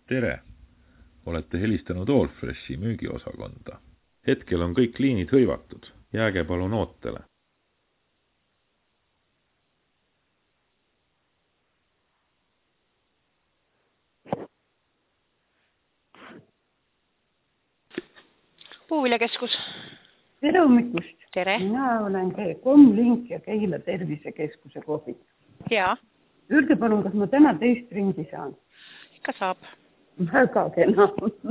Tere! Olete helistanud Allfreshi müügiosakonda. Hetkel on kõik liinid hõivatud. Jääge palun ootele. Puuviljakeskus. Tere hommikust. Tere. Mina olen Komlink ja Keila Tervisekeskuse kohvik. Jaa. Öelge palun, kas ma täna teist ringi saan? Ikka saab. Väga kena.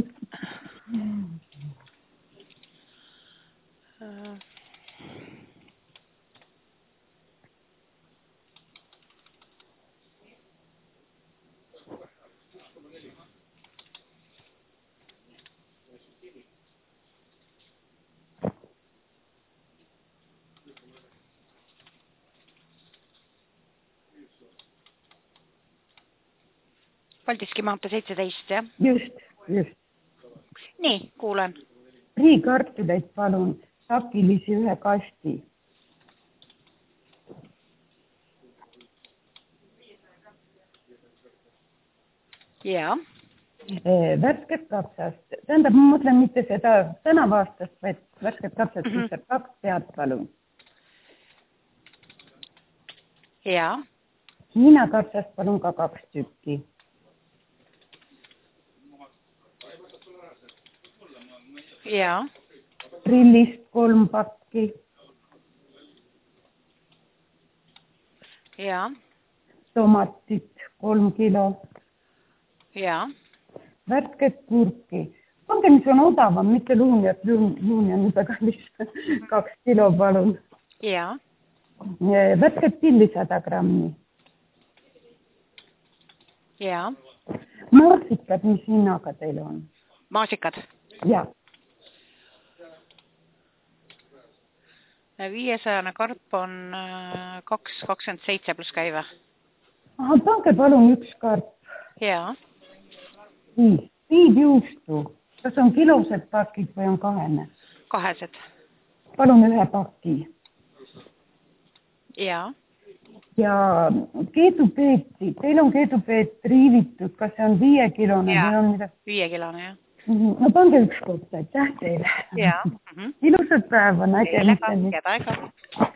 Paldiski maantee 17, jah? Just. Nii, kuulen. Friikartuleid palun, sakilisi 1 kasti. Jaa. Värsket kapsast. Tähendab, ma mõtlen mitte seda tänavaastast, vaid värsket kapsast, lihtsalt 2 pead palun. Jaa. Hiina kapsast palun ka 2 tükki. Jaa. Prillist 3 pakki. Jaa. Tomatit 3 kilo. Jaa. Värsket kurki. Pange, mis on odavam, mitte luunjat, luunja on juba kallis. 2 kilo palun. Jaa. Värsket pilli 100 grammi. Jaa. Maasikad, mis hinnaga teil on? Maasikad? Jaa. 500 karp on 2,27 pluss käive. Aha, pange palun 1 karp. Jaa. Piidjuustu. Kas on kilosed pakid või on 2? 2. Palun 1 paki. Jaa. Ja keedupeeti. Teil on keedupeet riivitud. Kas see on 5 kilone? Jaa, või on 5 kilone, jah. No pange 1 kohta. Aitäh teile. Jaa. Ilusat päeva. Teile ka, keda ega.